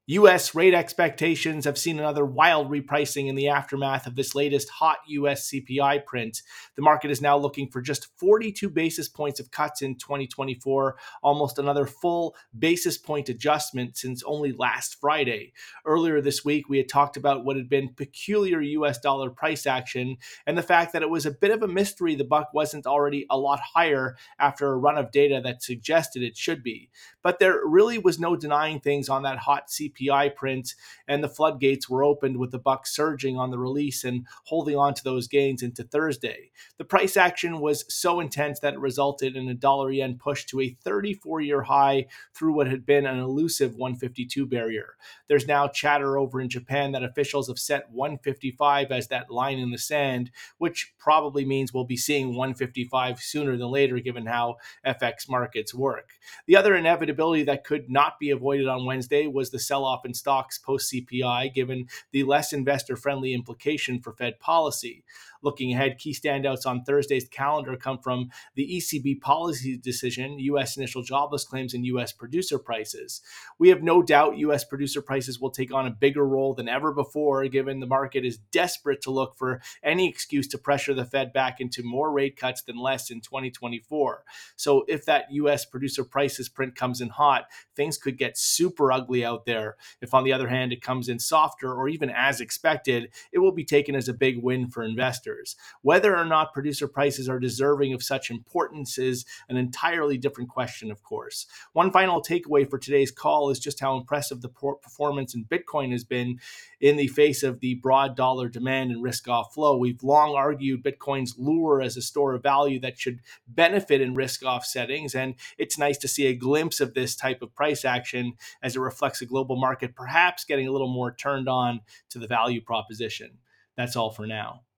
U.S. rate expectations have seen another wild repricing in the aftermath of this latest hot U.S. CPI print. The market is now looking for just 42 basis points of cuts in 2024, almost another full basis point adjustment since only last Friday. Earlier this week, we had talked about what had been peculiar U.S. dollar price action and the fact that it was a bit of a mystery the buck wasn't already a lot higher after a run of data that suggested it should be. But there really was no denying things on that hot CPI print, and the floodgates were opened with the buck surging on the release and holding on to those gains into Thursday. The price action was so intense that it resulted in a dollar yen push to a 34-year high through what had been an elusive 152 barrier. There's now chatter over in Japan that officials have set 155 as that line in the sand, which probably means we'll be seeing 155 sooner than later given how FX markets work. The other inevitability that could not be avoided on Wednesday was the sell-off in stocks post-CPI, given the less investor-friendly implication for Fed policy. Looking ahead, key standouts on Thursday's calendar come from the ECB policy decision, U.S. initial jobless claims, and U.S. producer prices. We have no doubt U.S. producer prices will take on a bigger role than ever before, given the market is desperate to look for any excuse to pressure the Fed back into more rate cuts than less in 2024. So if that U.S. producer prices print comes in hot, things could get super ugly out there. If, on the other hand, it comes in softer or even as expected, it will be taken as a big win for investors. Whether or not producer prices are deserving of such importance is an entirely different question, of course. One final takeaway for today's call is just how impressive the performance in Bitcoin has been in the face of the broad dollar demand and risk-off flow. We've long argued Bitcoin's lure as a store of value that should benefit in risk-off settings, and it's nice to see a glimpse of this type of price action as it reflects a global market perhaps getting a little more turned on to the value proposition. That's all for now.